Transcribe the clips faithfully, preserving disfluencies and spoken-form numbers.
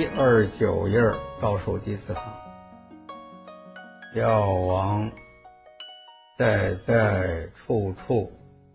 二九页倒数第四行。药王在在处处，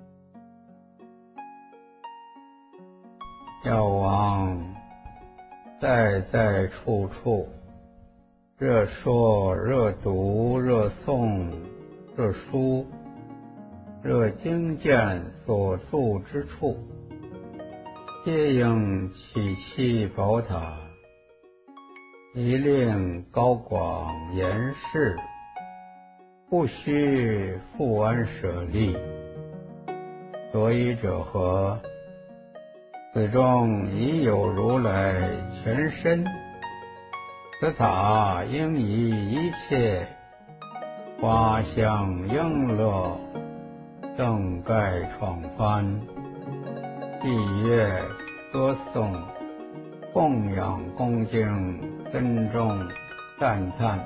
药王在在处处，热说热读热诵热书，热经卷所著之处，皆应起其宝塔，一令高广严饰，不须复安舍利。所以者何？此中已有如来全身，此塔应以一切花香应乐正盖闯翻，祭乐歌颂供养恭敬尊重赞叹。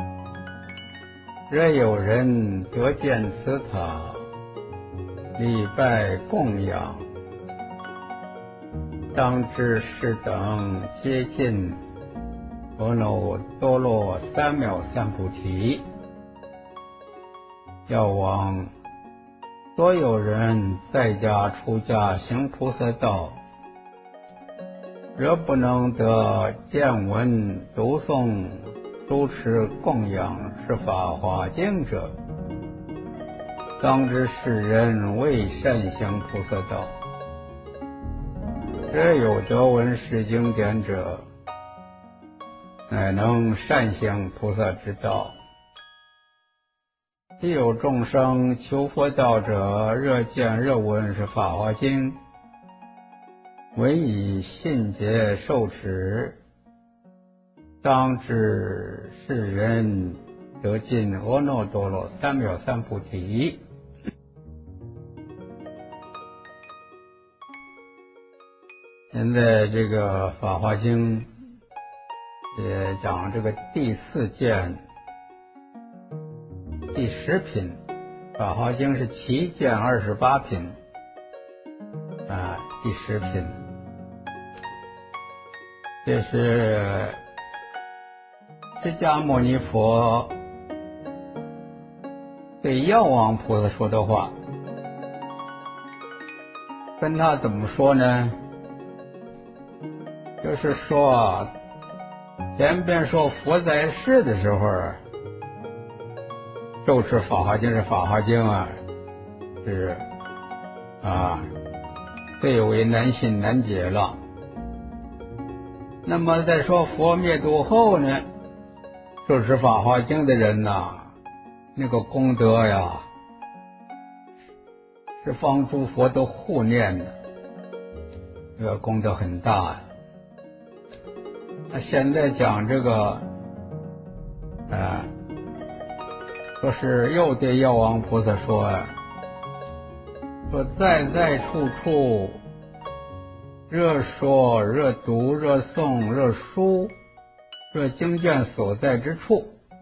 若有人得见此塔，礼拜供养，当知是等接近阿耨多罗三藐三菩提。药王，所有人在家出家行菩萨道，若不能得见闻读诵主持供养是法华经者，当知是人未善行菩萨道。若有得闻是经典者，乃能善行菩萨之道。既有众生求佛道者，若见若闻是法华经，唯以信解受持，当知是人得尽阿耨多罗三藐三菩提。现在这个法华经也讲这个第四卷第十品，法华经是七卷二十八品啊，第十品，这是释迦牟尼佛对药王菩萨说的话。跟他怎么说呢？就是说，前边说佛在世的时候，咒持法华经是法华经啊，是啊，最为难信难解了。那么再说佛灭度后呢，咒持法华经的人呐，那个功德呀，十方诸佛都护念的，这个功德很大呀。那现在讲这个，呃，说是又对药王菩萨说，说在在处处，热说热读热诵热书热经卷所在之处。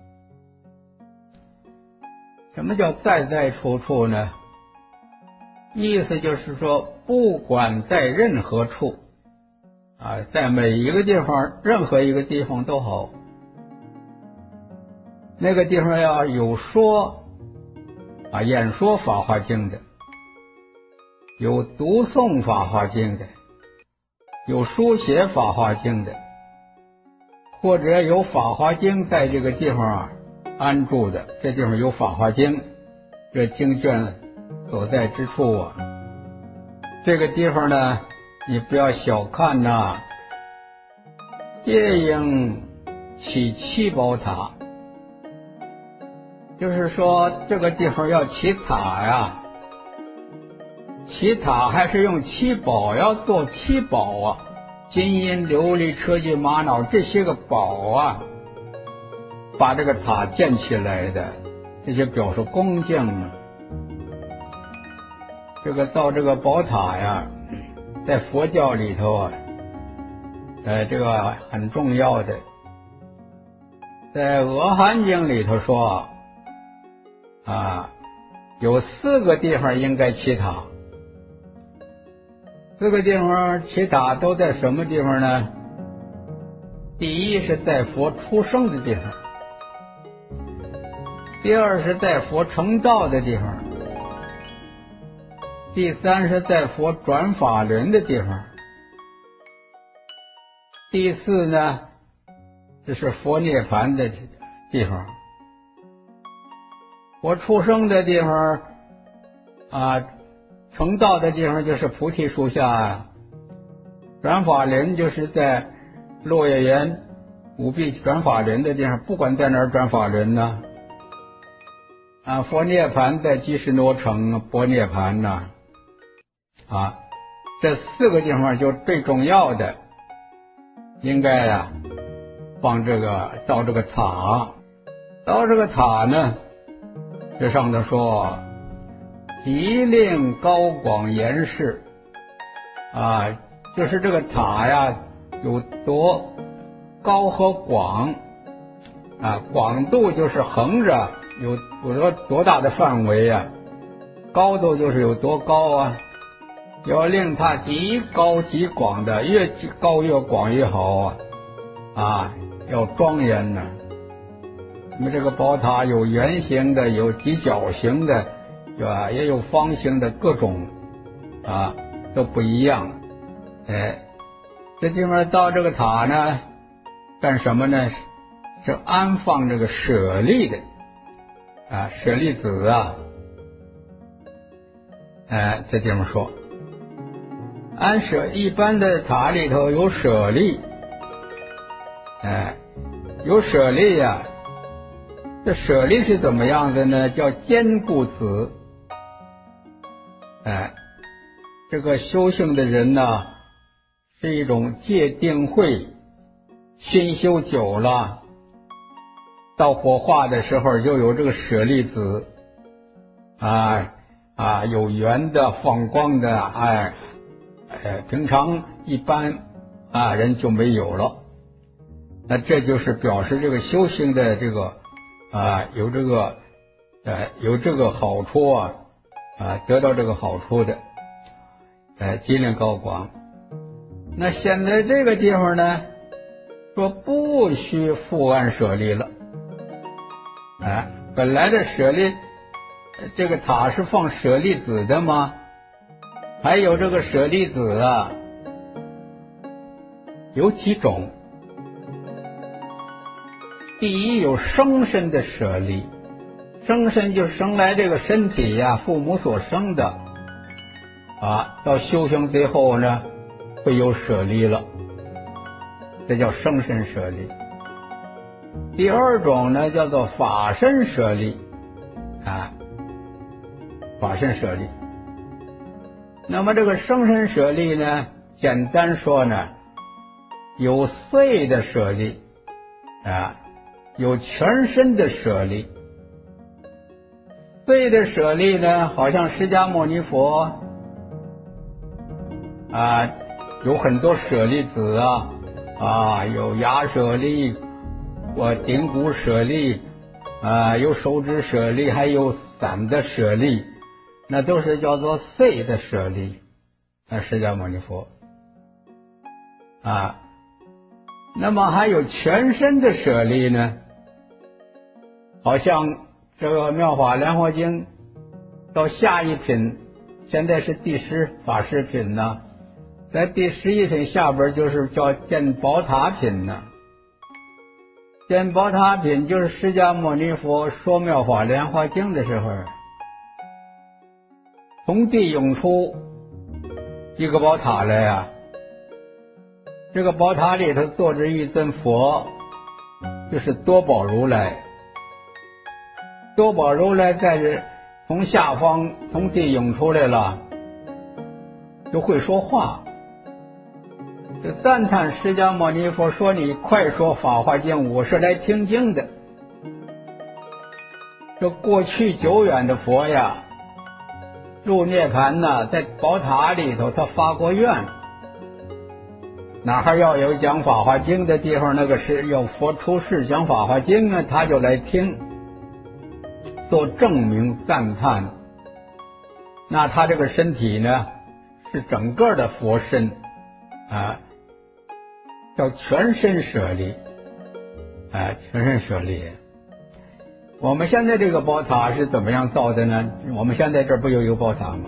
什么叫在在处处呢？意思就是说，不管在任何处啊，在每一个地方，任何一个地方都好，那个地方要有说啊演说法华经的，有读诵法华经的，有书写法华经的，或者有法华经在这个地方啊安住的，这地方有法华经，这经卷所在之处啊，这个地方呢，你不要小看呐，皆应起七宝塔，就是说这个地方要起塔呀，起塔还是用七宝，要做七宝啊，金银琉璃车具玛瑙这些个宝啊，把这个塔建起来的，这些表示恭敬啊。这个造这个宝塔呀，在佛教里头啊，呃，这个很重要的。在《阿含经》里头说啊，有四个地方应该起塔。四个地方起塔都在什么地方呢？ 第一是在佛出生的地方，第二是在佛成道的地方，第三是在佛转法轮的地方，第四呢，这是佛涅槃的地方。佛出生的地方啊，成道的地方就是菩提树下啊，转法轮就是在落叶园五臂转法轮的地方，不管在哪儿转法轮呢，啊，佛涅槃在基什罗城波涅槃呐，啊，这四个地方就最重要的，应该呀、啊，放这个造这个塔，造这个塔呢，这上头说，极令高广严饰，啊，就是这个塔呀有多高和广啊，广度就是横着有有多多大的范围啊，高度就是有多高啊，要令它极高极广的，越高越广越好啊，啊，要庄严呢、啊。那么这个宝塔有圆形的，有几角形的，对吧？也有方形的，各种啊都不一样。哎，这地方造这个塔呢，干什么呢？是安放这个舍利的啊，舍利子啊。哎，这地方说，安舍一般的塔里头有舍利，哎，有舍利呀、啊。这舍利是怎么样的呢？叫坚固子。哎，这个修行的人呢，是一种戒定慧，心修久了，到火化的时候就有这个舍利子，啊啊，有圆的、放光的，哎哎，平常一般啊人就没有了。那这就是表示这个修行的这个。啊，有这个，呃，有这个好处啊，啊，得到这个好处的，呃，极令高广。那现在这个地方呢，说不需复安舍利了，啊，本来的舍利，这个塔是放舍利子的吗？还有这个舍利子啊，有几种。第一，有生身的舍利，生身就生来这个身体呀，父母所生的啊，到修行最后呢，会有舍利了，这叫生身舍利。第二种呢，叫做法身舍利啊，法身舍利。那么这个生身舍利呢，简单说呢，有碎的舍利啊。有全身的舍利，碎的舍利呢，好像释迦牟尼佛啊，有很多舍利子啊，啊，有牙舍利，我顶骨舍利，啊，有手指舍利，还有散的舍利，那都是叫做碎的舍利。那释迦牟尼佛啊，那么还有全身的舍利呢？好像这个《妙法莲华经》到下一品，现在是第十法师品呢，在第十一品下边就是叫见宝塔品呢。见宝塔品就是释迦牟尼佛说《妙法莲华经》的时候，从地涌出一个宝塔来啊，这个宝塔里头坐着一尊佛，就是多宝如来。多宝如来在这从下方从地涌出来了，就会说话，就赞叹释迦牟尼佛说：“你快说法华经，我是来听经的。”这过去久远的佛呀，入涅槃呐，在宝塔里头他发过愿，哪还要有讲法华经的地方，那个是有佛出世讲法华经啊，他就来听。做证明赞叹，那他这个身体呢，是整个的佛身啊， 叫全身舍利，哎，全身舍利。我们现在这个宝塔是怎么样造的呢？我们现在这不有一个宝塔吗？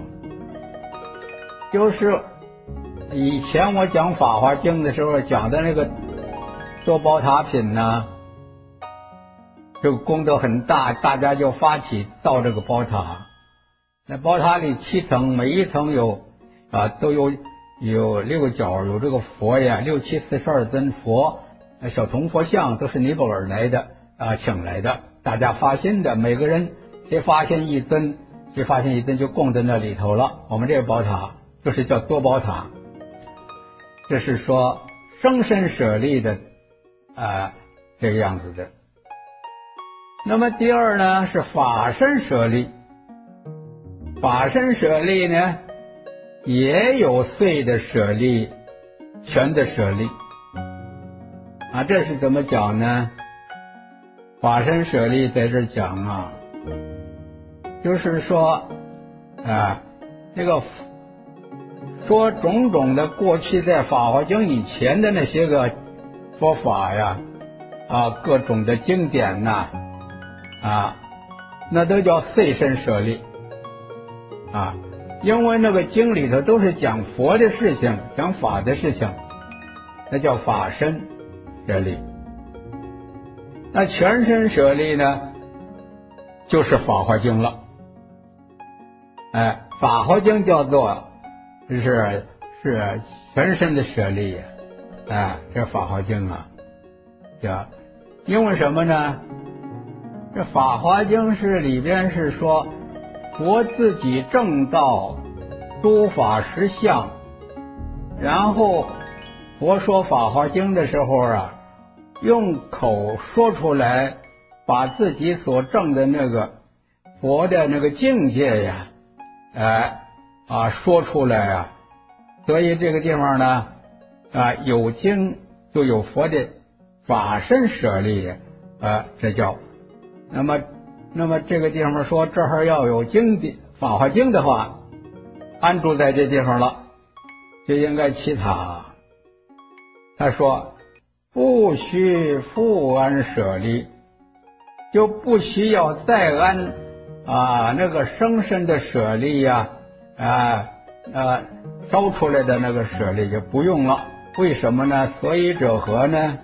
就是以前我讲《法华经》的时候讲的那个做宝塔品呢，这个功德很大，大家就发起造这个宝塔。那宝塔里七层，每一层有啊都有有六角，有这个佛呀，六七四十二尊佛，小铜佛像都是尼泊尔来的啊，请来的，大家发心的，每个人谁发现一尊，谁发现一尊就供在那里头了。我们这个宝塔就是叫多宝塔，这是说生身舍利的啊这个样子的。那么第二呢是法身舍利，法身舍利呢也有碎的舍利，全的舍利啊。这是怎么讲呢？法身舍利在这讲啊，就是说啊，这个说种种的过去在法华经以前的那些个佛法呀，啊，各种的经典呐，啊，那都叫碎身舍利啊。因为那个经里头都是讲佛的事情，讲法的事情，那叫法身舍利。那全身舍利呢，就是法华经了。哎，法华经叫做是是全身的舍利，哎，这法华经啊，叫因为什么呢？这法华经是里边是说佛自己正道诸法实相，然后佛说法华经的时候啊，用口说出来，把自己所证的那个佛的那个境界呀，哎啊说出来啊，所以这个地方呢啊有经就有佛的法身舍利啊，这叫那么那么这个地方说这儿要有经的法华经的话，安住在这地方了，就应该其他。他说不需复安舍利，就不需要再安啊那个生身的舍利呀，啊啊烧出来的那个舍利就不用了。为什么呢？所以者何呢？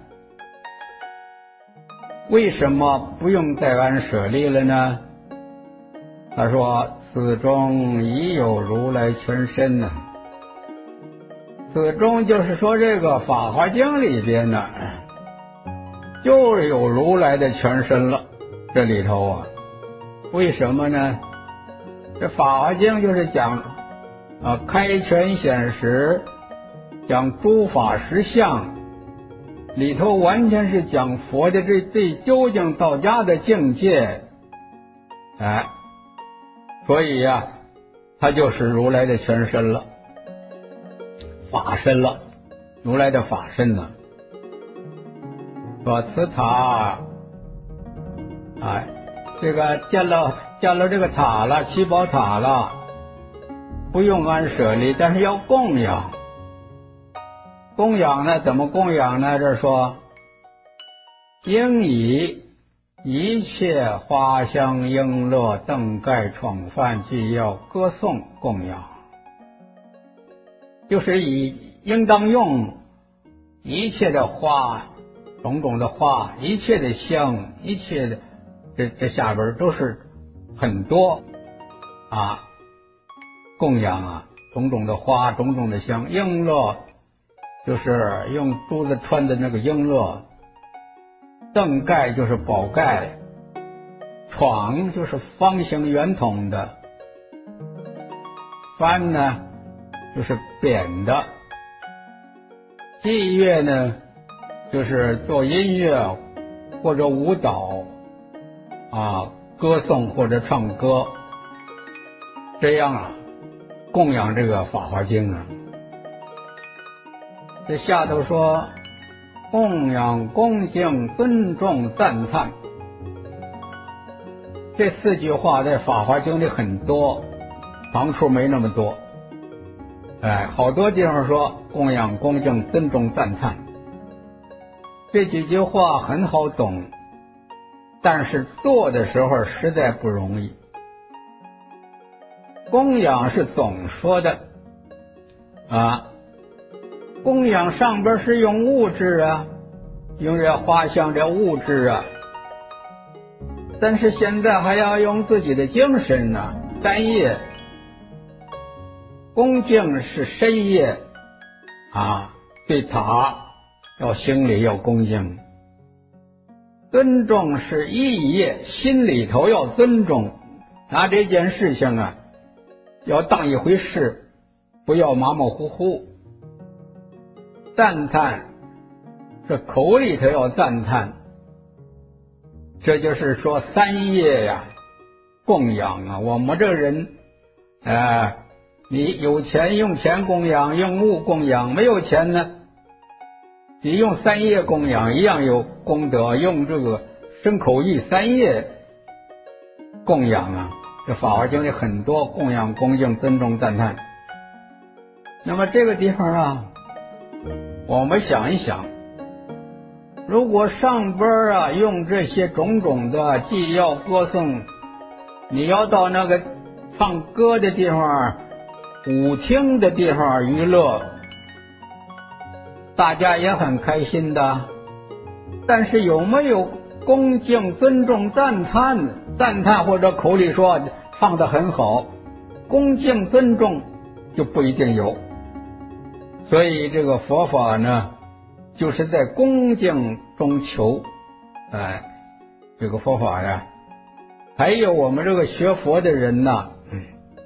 为什么不用再安舍利了呢？他说此中已有如来全身呢。此中就是说这个法华经里边呢就有如来的全身了，这里头啊，为什么呢？这法华经就是讲啊开权显实，讲诸法实相，里头完全是讲佛的这最究竟到家的境界，哎，所以呀、啊，它就是如来的全身了，法身了，如来的法身呢。说此塔，哎，这个建了建了这个塔了，七宝塔了，不用安舍利，但是要供养。供养呢？怎么供养呢？这说应以一切花香璎珞灯盖闯饭具要歌颂供养，就是以应当用一切的花，种种的花，一切的香，一切的这这下边都是很多啊供养啊，种种的花，种种的香，璎珞就是用珠子穿的那个璎珞，灯盖就是宝盖，闯就是方形圆筒的，幡呢就是扁的，伎乐呢就是做音乐或者舞蹈啊，歌颂或者唱歌，这样啊供养这个法华经啊。这下头说供养恭敬尊重赞叹，这四句话在法华经里很多，行数没那么多，哎，好多地方说供养恭敬尊重赞叹， 这几句话很好懂，但是做的时候实在不容易。供养是总说的啊，供养上边是用物质啊，用这画像这物质啊，但是现在还要用自己的精神啊。三业恭敬是身业啊，对塔要行礼要恭敬，尊重是意业，心里头要尊重，拿这件事情啊要当一回事，不要马马虎虎。赞叹是口里头要赞叹，这就是说三业呀，供养啊。我们这个人呃，你有钱用钱供养，用物供养，没有钱呢你用三业供养一样有功德，用这个身口意三业供养啊，这法华经里很多供养恭敬尊重赞叹。那么这个地方啊，我们想一想，如果上边啊用这些种种的既要歌颂，你要到那个唱歌的地方舞厅的地方娱乐，大家也很开心的，但是有没有恭敬尊重赞叹？赞叹或者口里说唱得很好，恭敬尊重就不一定有。所以这个佛法呢，就是在恭敬中求。哎，这个佛法呀，还有我们这个学佛的人呐，嗯，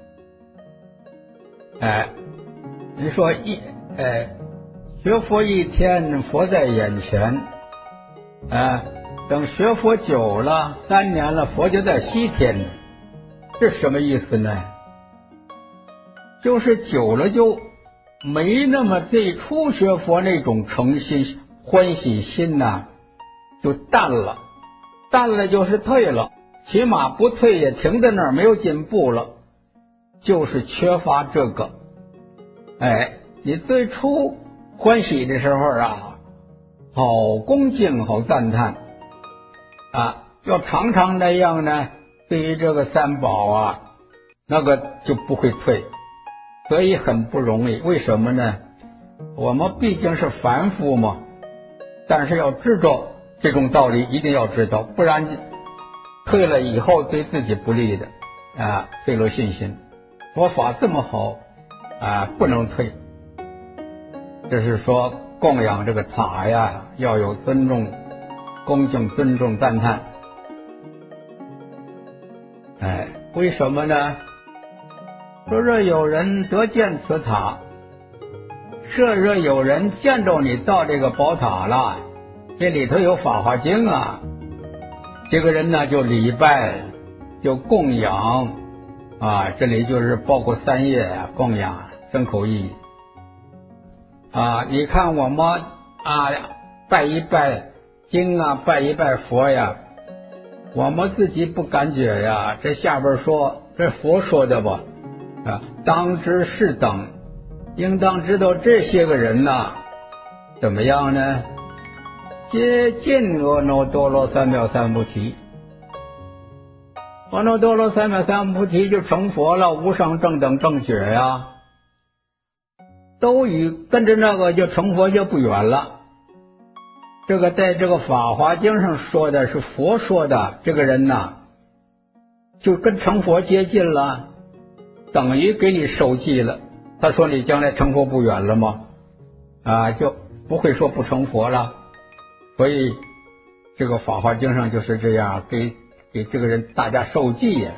哎，你说一哎。学佛一天，佛在眼前，啊，等学佛久了，三年了，佛就在西天，这什么意思呢？就是久了就没那么最初学佛那种诚心欢喜心呐、啊，就淡了，淡了就是退了，起码不退也停在那儿，没有进步了，就是缺乏这个。哎，你最初欢喜的时候啊，好恭敬好赞叹啊，要常常那样呢，对于这个三宝啊，那个就不会退，所以很不容易。为什么呢？我们毕竟是凡夫嘛，但是要知道这种道理，一定要知道，不然退了以后对自己不利的啊，退了信心。佛法这么好啊，不能退。这是说供养这个塔呀，要有尊重、恭敬、尊重、赞叹。哎，为什么呢？说若有人得见此塔，设若有人见着你到这个宝塔了，这里头有法华经啊，这个人呢就礼拜，就供养啊，这里就是包括三业啊，供养身口意。啊，你看我们啊，拜一拜经啊，拜一拜佛呀，我们自己不感觉呀。这下边说，这佛说的吧，啊，当知是等，应当知道这些个人呐，怎么样呢？皆尽阿耨多罗三藐三菩提，阿耨多罗三藐三菩提就成佛了，无上正等正觉呀。都与跟着那个就成佛就不远了。这个在这个法华经上说的是佛说的，这个人呐就跟成佛接近了，等于给你受记了。他说你将来成佛不远了吗？啊，就不会说不成佛了。所以这个法华经上就是这样给给这个人大家受记呀。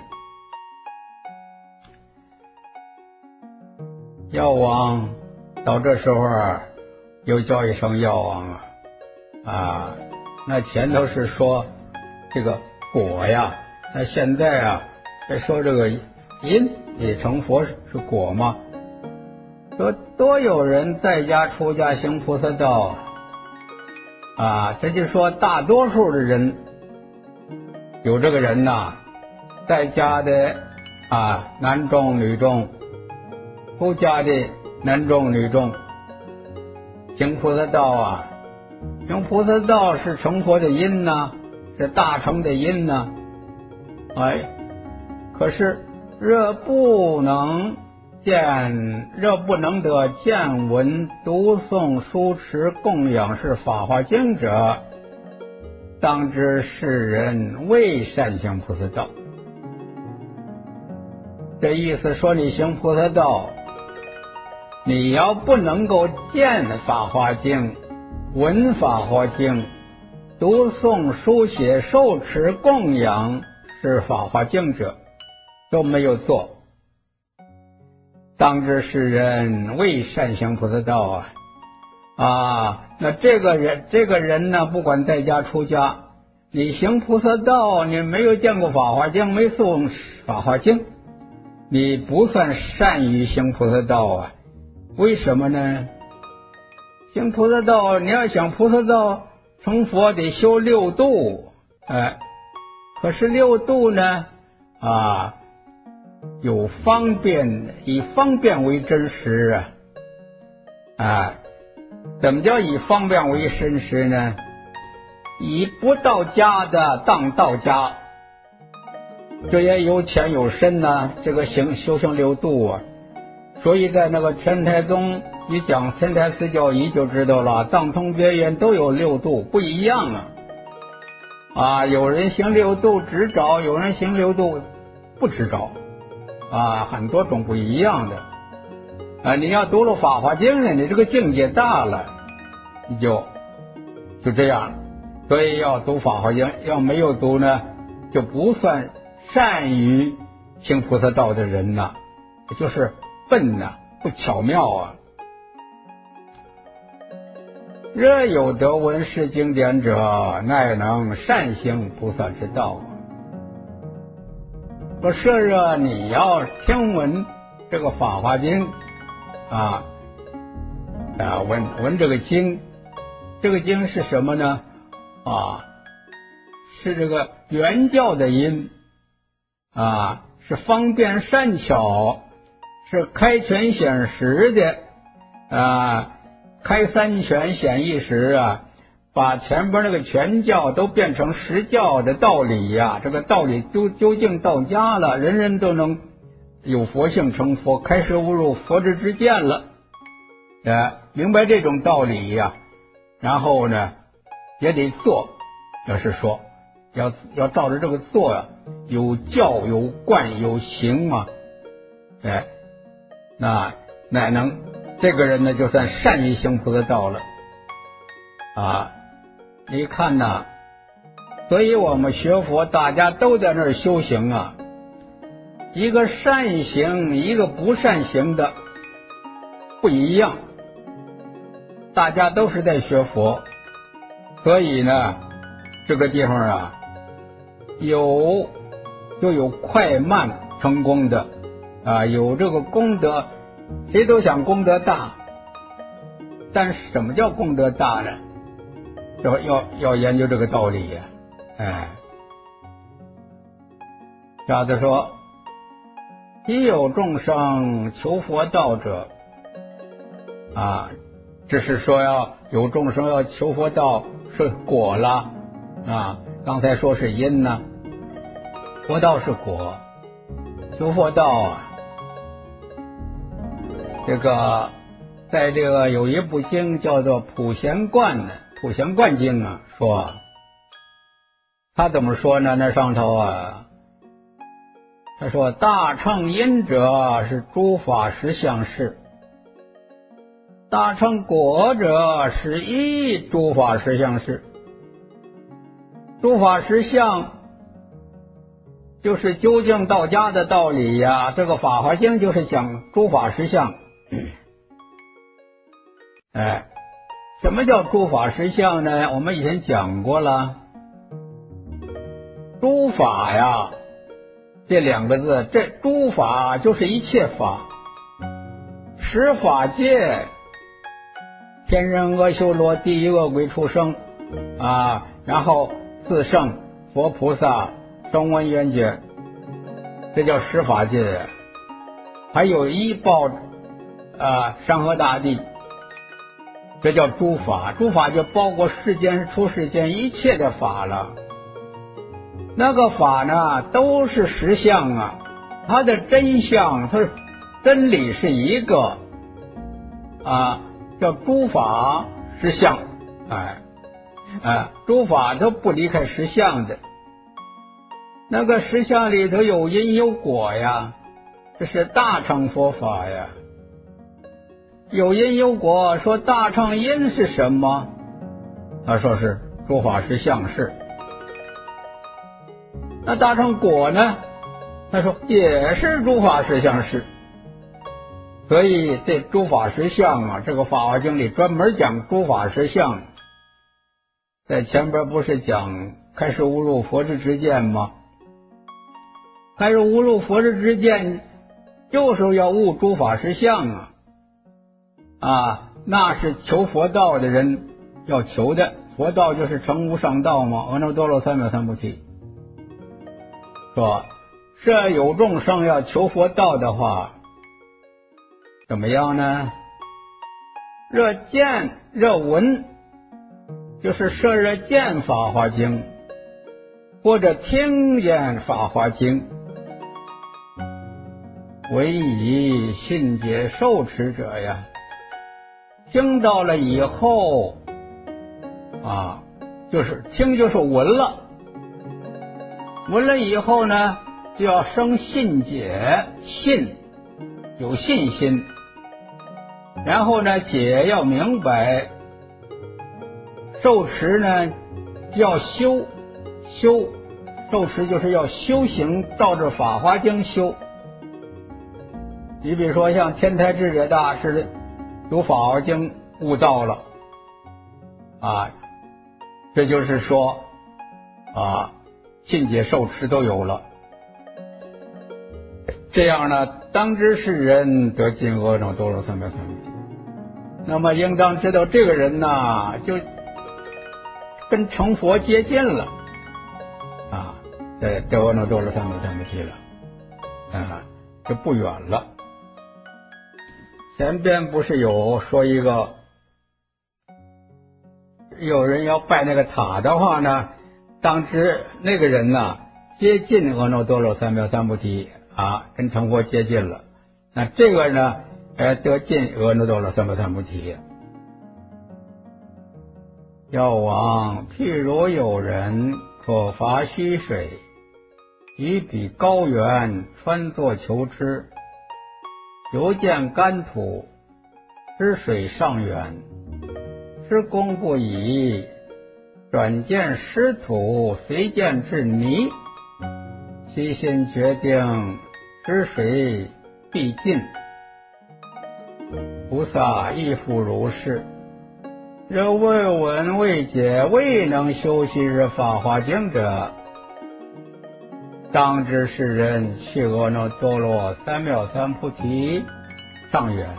药王到这时候啊，又叫一声药王啊，啊，那前头是说这个果呀，那现在啊，再说这个因，也成佛是果吗？说多有人在家出家行菩萨道啊，这就说大多数的人有这个人呐，在家的啊，男众女众，出家的男众女众，行菩萨道啊， 行菩萨道是成佛的因呢，是大成的因呢。哎，可是若不能见，若不能得见闻读诵书持供养是法华经者，当知世人未善行菩萨道。这意思说，你行菩萨道，你要不能够见法华经、闻法华经、读诵书写受持供养是法华经者，都没有做，当知世人未善行菩萨道啊！啊，那这个人，这个人呢，不管在家出家，你行菩萨道，你没有见过法华经，没诵法华经，你不算善于行菩萨道啊。为什么呢？行菩萨道，你要想菩萨道成佛得修六度，哎，可是六度呢啊，有方便，以方便为真实啊，啊，怎么叫以方便为真实呢？以不到家的当到家，这也有浅有深呢、啊。这个行修行六度啊，所以在那个天台宗一讲天台四教仪就知道了，藏通别院都有六度，不一样啊。啊，有人行六度直着，有人行六度不直着，啊，很多种不一样的。啊，你要读了法华经呢，你这个境界大了，你就就这样。所以要读法华经，要没有读呢，就不算善于行菩萨道的人呐，就是笨呐，不巧妙啊。若有得闻是经典者，乃能善行菩萨之道。说设若你要听闻这个法华经啊啊，闻闻这个经，这个经是什么呢？啊，是这个原教的因啊，是方便善巧，是开权显实的啊，开三权显一实啊，把前边那个全教都变成实教的道理呀、啊，这个道理究究竟到家了，人人都能有佛性成佛，开示悟入佛之之见了，呃，明白这种道理呀、啊，然后呢也得做，要是说要要照着这个做呀、啊，有教有观有行嘛，哎，那乃能这个人呢就算善于行菩萨道了啊！你看呐，所以我们学佛大家都在那儿修行啊，一个善行一个不善行的不一样，大家都是在学佛，所以呢这个地方啊有就有快慢成功的啊，有这个功德，谁都想功德大，但是什么叫功德大呢？要要要研究这个道理呀、啊，哎，假的说，亦有众生求佛道者啊，只是说要有众生要求佛道是果了啊，刚才说是因呢，佛道是果，求佛道啊。这个在这个有一部经叫做《普贤观》呢，《普贤观经》啊，说他怎么说呢？那上头啊，他说大乘因者是诸法实相事，大乘果者是一诸法实相事。诸法实相就是究竟到家的道理呀、啊，这个《法华经》就是讲诸法实相。哎，什么叫诸法实相呢？我们以前讲过了，诸法呀，这两个字，这诸法就是一切法，十法界，天人阿修罗地狱恶鬼畜生啊，然后四圣佛菩萨声闻缘觉，这叫十法界，还有一报啊山河大地。 这叫诸法。诸法就包括世间出世间一切的法了。那个法呢，都是实相啊，它的真相，它真理是一个啊，叫诸法实相。哎哎，诸法都不离开实相的。那个实相里头有因有果呀，这是大乘佛法呀。有因有果，说大乘因是什么？他说是诸法实相是。那大乘果呢？他说也是诸法实相是。所以这诸法实相啊，这个《法华经》里专门讲诸法实相。在前边不是讲开示悟入佛之知见吗？开示悟入佛之知见，就是要悟诸法实相啊！啊，那是求佛道的人要求的。佛道就是成无上道嘛，阿耨多罗三藐三菩提。说这有众生要求佛道的话，怎么样呢？热见热闻，就是摄热见法华经，或者听见法华经，唯以信解受持者呀。听到了以后啊，就是听就是闻了，闻了以后呢，就要生信解，信有信心，然后呢解要明白，受持呢就要修修，受持就是要修行，照着法华经修。你比如说像天台智者大师有法华经悟道了啊，这就是说啊，信解受持都有了。这样呢，当知是人得尽阿耨多罗三藐三菩提。那么应当知道这个人呢，就跟成佛接近了啊，得得阿耨多罗三藐三菩提了啊，就不远了。前边不是有说一个，有人要拜那个塔的话呢，当知那个人呢接近阿耨多罗三藐三菩提啊，跟成佛接近了。那这个呢，呃，得尽阿耨多罗三藐三菩提。药王，譬如有人可伐溪水，以彼高原穿作求之，犹见干土，知水尚远，施功不已，转见湿土，随见至泥，其心决定知水必尽。菩萨亦复如是。若未闻未解，未能修习是法华经者，当知是人去阿耨多罗三藐三菩提尚远。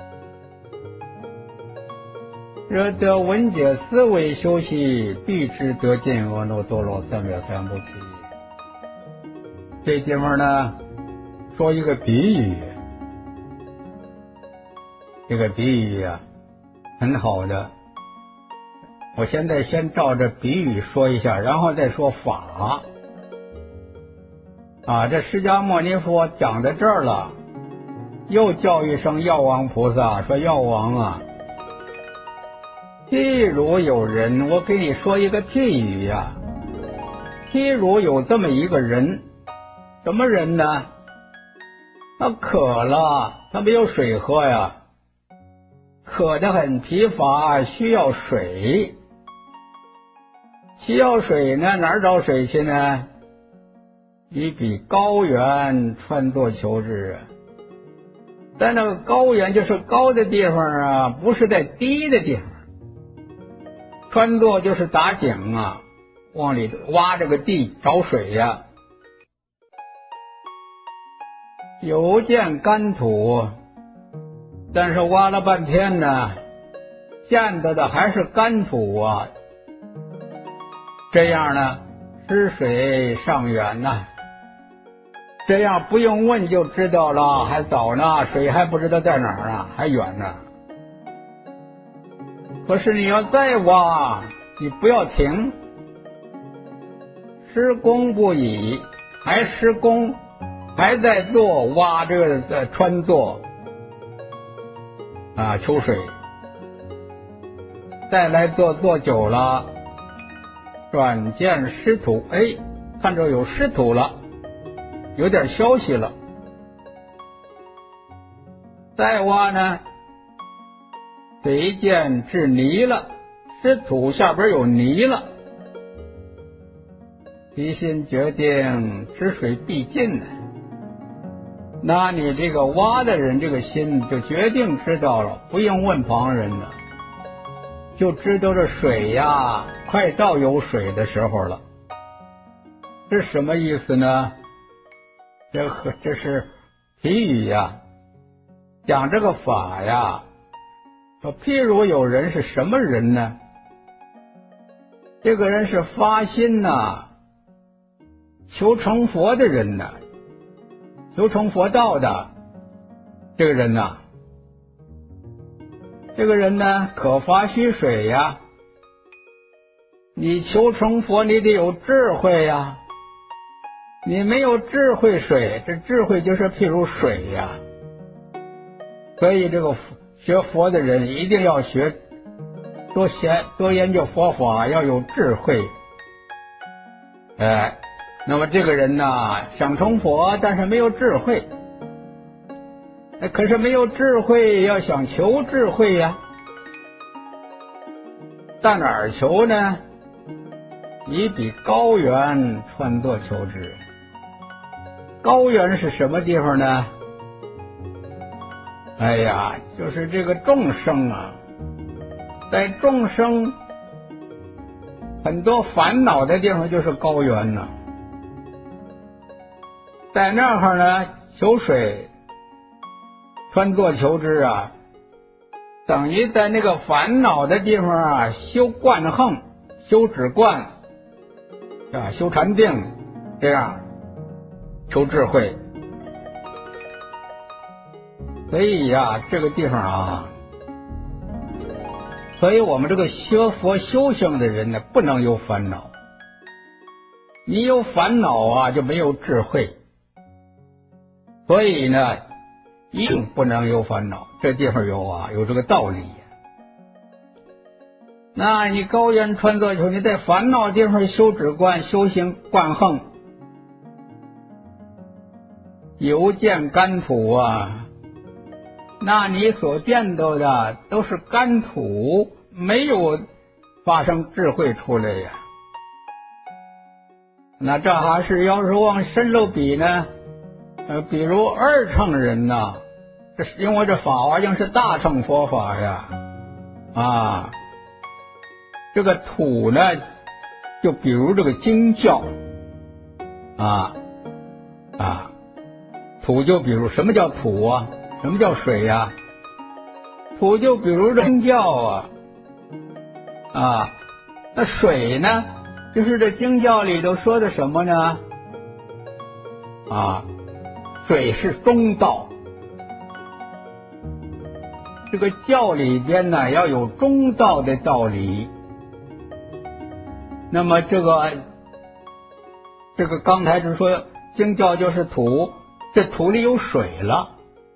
若得闻解思维修习，必知得尽阿耨多罗三藐三菩提。这地方呢，说一个比喻，这个比喻啊，很好的。我现在先照着比喻说一下，然后再说法。啊，这释迦牟尼佛讲到这儿了，又叫一声药王菩萨，说药王啊，譬如有人，我给你说一个譬喻呀、啊，譬如有这么一个人，什么人呢？他渴了，他没有水喝呀，渴得很疲乏，需要水。需要水呢，哪儿找水去呢？以彼高原穿作求之。在那个高原就是高的地方啊，不是在低的地方。穿作就是打井啊，往里挖这个地找水呀、啊。有见干土，但是挖了半天呢，见到的还是干土啊。这样呢，知水尚远呐、啊。这样不用问就知道了，还早呢，水还不知道在哪儿呢，还远呢。 可是你要再挖，你不要停，施工不已，还施工，还在做挖这个呃穿做啊求水，再来做做久了，转见湿土，哎，看着有湿土了，有点消息了，再挖呢，水见至泥了，湿土下边有泥了，其心决定止水必尽呢。那你这个挖的人这个心就决定知道了，不用问旁人了，就知道这水呀快到有水的时候了。这什么意思呢？这这是譬喻呀，讲这个法呀。譬如有人是什么人呢？这个人是发心呐、啊，求成佛的人呐，求成佛道的这个人呐，这个人呢可发虚水呀。你求成佛，你得有智慧呀。你没有智慧水，这智慧就是譬如水呀。所以这个学佛的人一定要学多学多研究佛法，要有智慧。哎，那么这个人呢，想成佛，但是没有智慧。哎，可是没有智慧，要想求智慧呀，到哪儿求呢？以比高原穿作求之。高原是什么地方呢？哎呀，就是这个众生啊，在众生很多烦恼的地方就是高原呢、啊。在那儿呢，求水，穿作求之啊，等于在那个烦恼的地方啊，修观横，修止观啊，修禅定，这样求智慧。所以呀，这个地方啊，所以我们这个学佛修行的人呢，不能有烦恼。你有烦恼啊，就没有智慧。所以呢，一定不能有烦恼。这地方有啊，有这个道理。那你高原穿作求，你在烦恼地方修止观，修行观横，有见干土啊。那你所见到的都是干土，没有发生智慧出来呀。那这还是要是往深了比呢？呃，比如二乘人呐、啊，这是因为这法华经是大乘佛法呀，啊，这个土呢，就比如这个经教，啊啊，土就比如什么叫土啊？什么叫水呀、啊？土就比如经教啊，啊，那水呢，就是这经教里头说的什么呢？啊，水是中道，这个教里边呢要有中道的道理。那么这个这个刚才是说经教就是土，这土里有水了。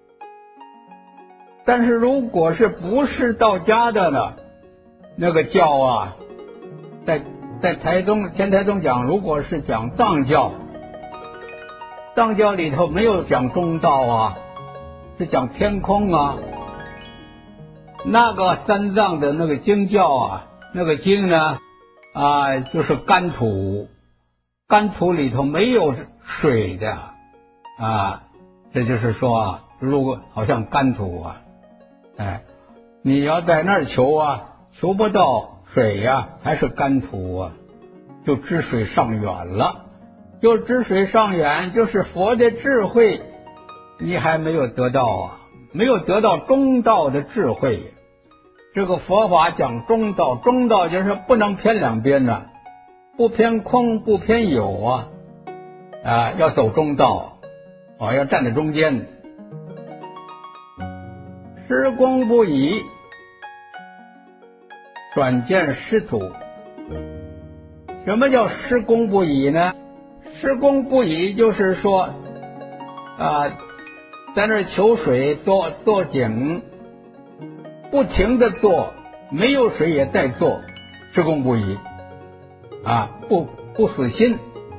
但是如果是不是道家的呢，那个教啊，在在台中天台宗讲，如果是讲藏教，藏教里头没有讲中道啊，是讲天空啊。那个三藏的那个经教啊，那个经呢啊，就是干土，干土里头没有水的啊，这就是说啊，如果好像干土啊。哎，你要在那儿求啊，求不到水呀、啊，还是干土啊，就知水上远了。就知水上远，就是佛的智慧，你还没有得到啊，没有得到中道的智慧。这个佛法讲中道，中道就是不能偏两边的，不偏空，不偏有啊，啊，要走中道啊，要站在中间。施功不已， 转见师土。什么叫施功不已呢？施功不已就是说啊，在那求水做做井，不停的做，没有水也在做，施功不已啊，不不死心。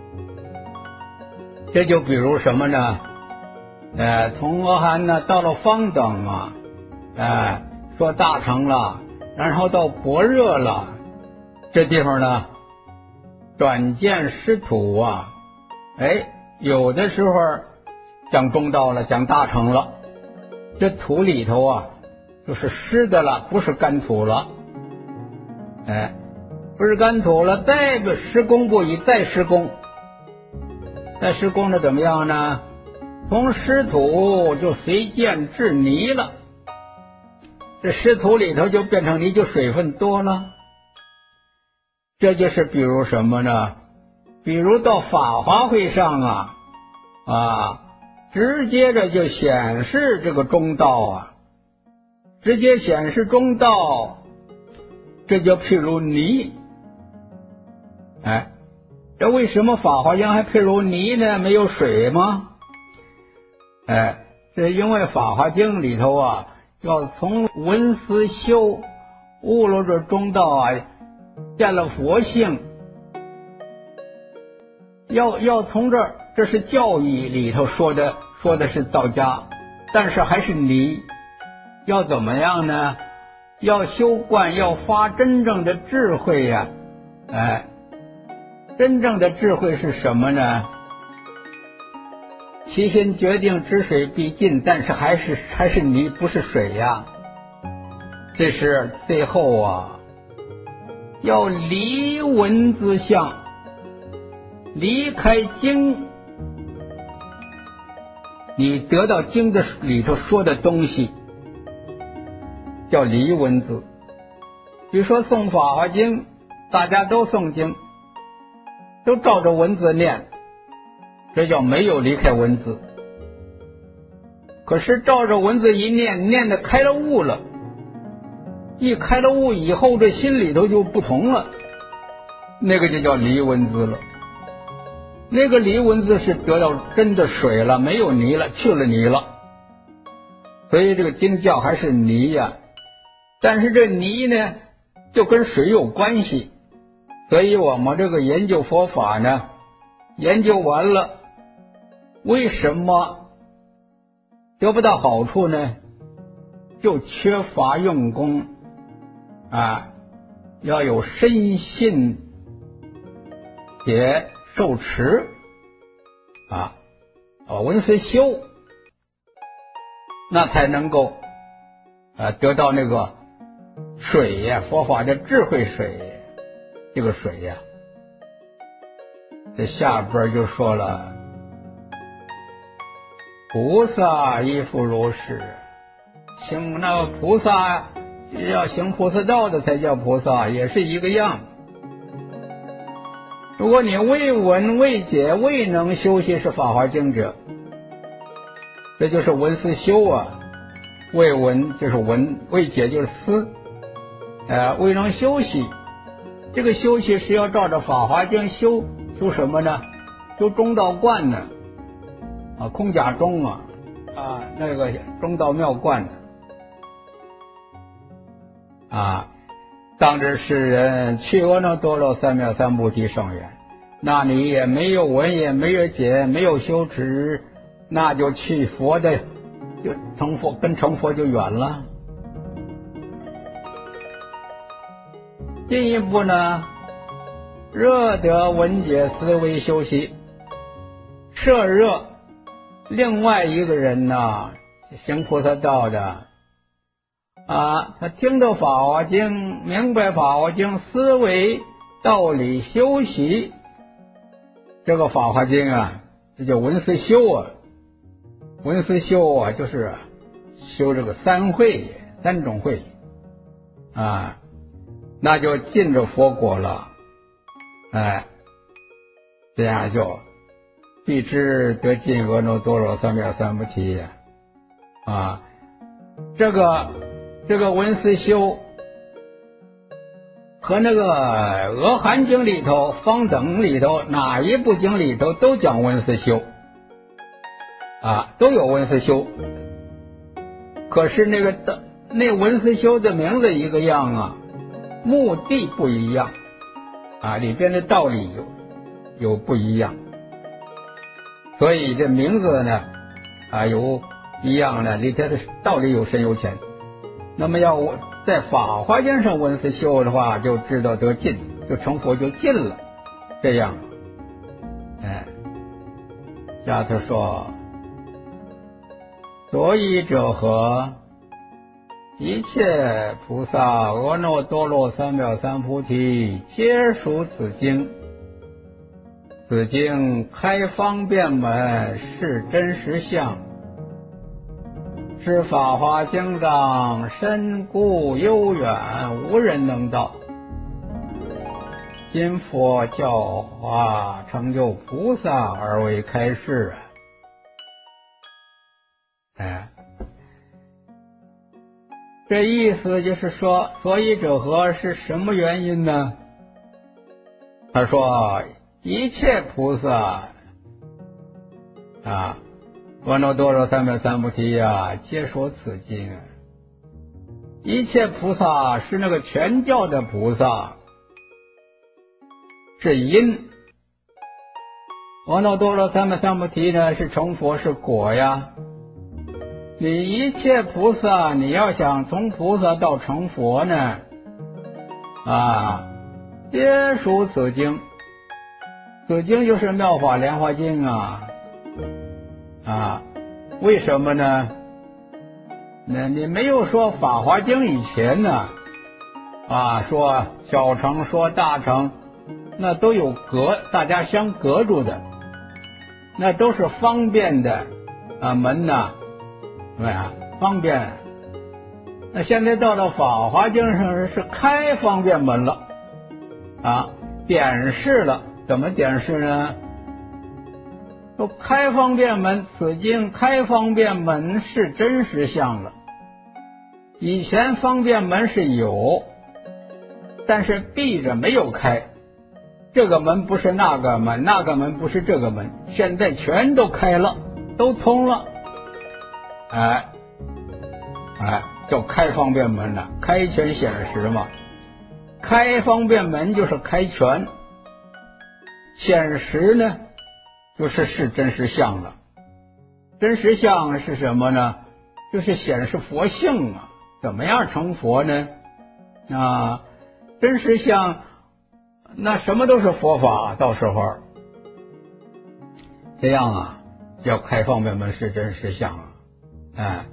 这就比如什么呢？呃，从阿含呢到了方等啊，呃，说大乘了，然后到般若了，这地方呢，转见师土啊，哎，有的时候讲中道了，讲大乘了，这土里头啊，就是湿的了，不是干土了，哎，不是干土了，再个施功不已，再施功，再施功的怎么样呢？从湿土就随见至泥了，这湿土里头就变成泥，就水分多了。这就是比如什么呢？比如到法华会上啊啊，直接的就显示这个中道啊，直接显示中道，这就譬如泥。哎，这为什么法华经还譬如泥呢？没有水吗？哎，这因为法华经里头啊，要从闻思修悟了这中道啊，见了佛性，要要从这儿，这是教义里头说的，说的是道家，但是还是泥。要怎么样呢？要修观，要发真正的智慧呀、啊！哎，真正的智慧是什么呢？其心决定知水必尽，但是还是还是泥，不是水呀。这是最后啊，要离文字相，离开经，你得到经的里头说的东西，叫离文字。比如说诵法华经，大家都诵经，都照着文字念，这叫没有离开文字。可是照着文字一念，念的开了悟了，一开了悟以后，这心里头就不同了，那个就叫离文字了。那个离文字是得到真的水了，没有泥了，去了泥了。所以这个经教还是泥呀、啊，但是这泥呢，就跟水有关系。所以我们这个研究佛法呢，研究完了，为什么得不到好处呢？就缺乏用功啊，要有深信且受持啊，啊闻思修，那才能够啊得到那个水呀、啊，佛法的智慧水，这个水呀、啊，这下边就说了。菩萨亦复如是，行那个菩萨要行菩萨道的才叫菩萨，也是一个样。如果你未闻未解未能修习是法华经者，这就是闻思修啊。未闻就是闻，未解就是思，呃，未能修习。这个修习是要照着法华经修，修什么呢？修中道观呢。啊，空假中啊，啊，那个中道妙观啊，当知世人去阿耨多罗三藐三菩提圣愿，那你也没有闻，也没有解，没有修持，那就去佛的，就成佛，跟成佛就远了。进一步呢，热得闻解思维修习，摄热。另外一个人呢，行菩萨道的啊，他听到法华经，明白法华经思维道理修习，这个法华经啊，这叫闻思修啊。闻思修啊，就是修这个三慧，三种慧啊，那就进着佛果了。哎，这样就必知得尽阿耨多罗三藐三菩提啊！这个这个闻思修和那个《阿含经》里头、方等里头哪一部经里头都讲文思修啊，都有文思修。可是那个的那文思修的名字一个样啊，目的不一样啊，里边的道理有有不一样，所以这名字呢啊有一样呢，里头的道理有深有浅。那么要在法华经上文思修的话，就知道得近，就成佛就近了。这样，哎，下头说，所以者何？一切菩萨、阿耨多罗三藐三菩提，皆属此经。此经开方便门，是真实相。是法华经藏，深固悠远，无人能到。今佛教化成就菩萨而为开示。哎，这意思就是说，所以者何是什么原因呢？他说，一切菩萨啊。阿耨多罗三藐三菩提啊，皆说此经。一切菩萨是那个全教的菩萨，是因。阿耨多罗三藐三菩提呢，是成佛是果呀。你一切菩萨，你要想从菩萨到成佛呢，啊，皆属此经。此经就是《妙法莲华经》啊。啊，为什么呢？那你没有说《法华经》以前呢，啊，说小乘说大乘，那都有隔，大家相隔住的，那都是方便的啊门呐，对吧？方便。那现在到了《法华经》上是开方便门了，啊，点示了，怎么点示呢？说开方便门，此经开方便门是真实相了。以前方便门是有，但是闭着没有开，这个门不是那个门，那个门不是这个门，现在全都开了，都通了，哎哎，叫开方便门了，开权显实嘛。开方便门就是开权，显实呢就是是真实相了。真实相是什么呢？就是显示佛性啊，怎么样成佛呢？啊，真实相那什么都是佛法，到时候这样啊，叫开方便门是真实相啊。哎，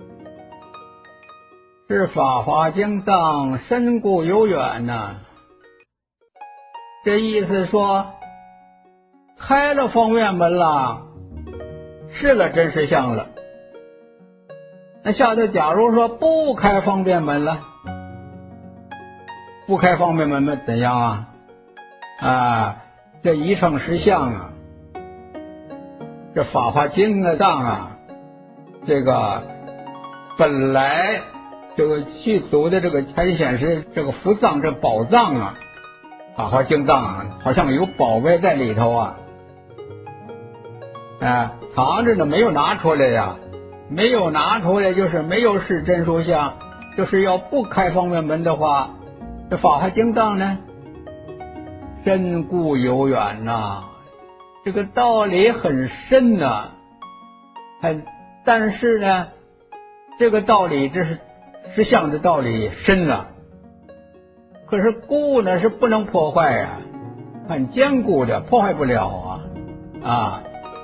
是法华经藏，深固悠远呐。这意思说开了方便门了，是了真实相了。那下头假如说不开方便门了，不开方便门怎样啊？啊，这一乘实相啊，这法华经的藏啊，这个本来这个具足的这个才显示这个福藏这宝藏啊，法华经藏啊，好像有宝贝在里头啊，啊，藏着呢，没有拿出来呀，没有拿出来就是没有是真实相，就是要不开方便门的话，这法华经藏呢，深固悠远呐、啊，这个道理很深呐、啊，很，但是呢，这个道理这是实相的道理深了、啊，可是固呢是不能破坏啊，很坚固的，破坏不了啊啊。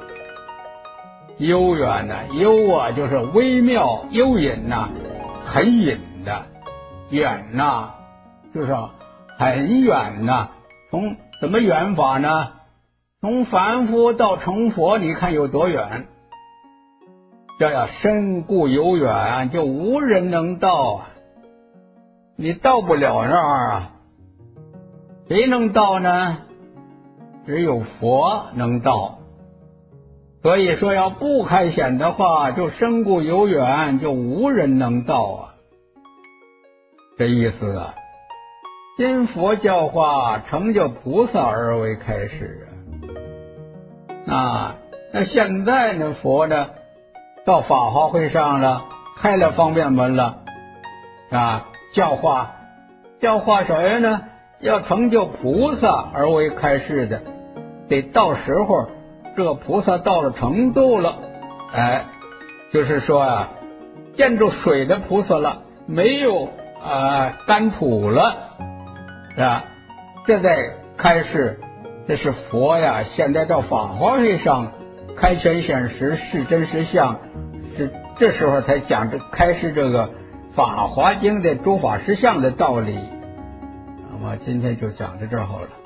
悠远呐、啊，悠啊就是微妙，幽隐呐、啊，很隐的；远呐、啊，就是很远呐、啊。从怎么远法呢？从凡夫到成佛，你看有多远？这要深固悠远，就无人能到啊！你到不了那儿啊，谁能到呢？只有佛能到。所以说要不开显的话，就深固悠远，就无人能到啊。这意思啊， 因佛教化成就菩萨而为开示啊。啊，那现在呢，佛呢到法华会上了，开了方便门了啊，教化教化谁呢？要成就菩萨而为开示的，得到时候这个菩萨到了程度了，哎，就是说啊，见着水的菩萨了，没有啊干土了，是吧？这在开示，这是佛呀。现在到法华会上开权显实，是真实相，是这时候才讲这开示这个法华经的诸法实相的道理。那么今天就讲到这儿好了。